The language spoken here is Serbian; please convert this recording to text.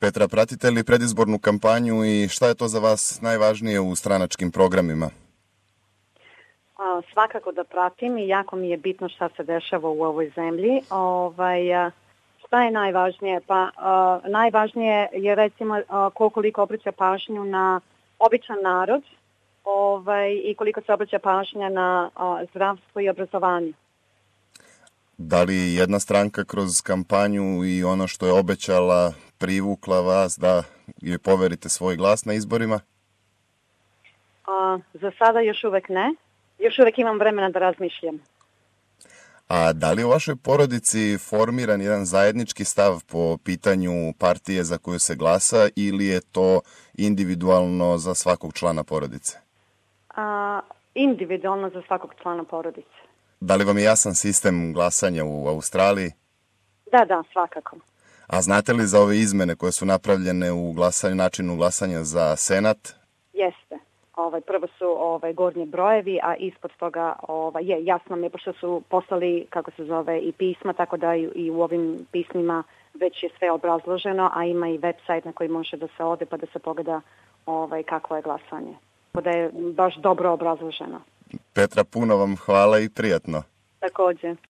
Petra, pratite li predizbornu kampanju i šta je to za vas najvažnije u stranačkim programima? Svakako da pratim i jako mi je bitno šta se dešava u ovoj zemlji. Šta je najvažnije? Najvažnije je recimo koliko obraća pažnju na običan narod i koliko se obraća pažnja na zdravstvo i obrazovanje. Da li jedna stranka kroz kampanju i ono što je obećala privukla vas da joj poverite svoj glas na izborima? Za sada još uvek ne. Još uvek imam vremena da razmišljam. A da li u vašoj porodici formiran jedan zajednički stav po pitanju partije za koju se glasa ili je to individualno za svakog člana porodice? Individualno za svakog člana porodice. Da li vam je jasan sistem glasanja u Australiji? Da, svakako. A znate li za ove izmene koje su napravljene u načinu glasanja za Senat? Jeste. Prvo su gornji brojevi, a ispod toga jasno mi je, pošto su poslali, i pisma, tako da i u ovim pismima već je sve obrazloženo, a ima i website na koji može da se ode pa da se pogleda kakvo je glasanje. Da je baš dobro obrazloženo. Petra, puno vam hvala i prijatno. Takođe.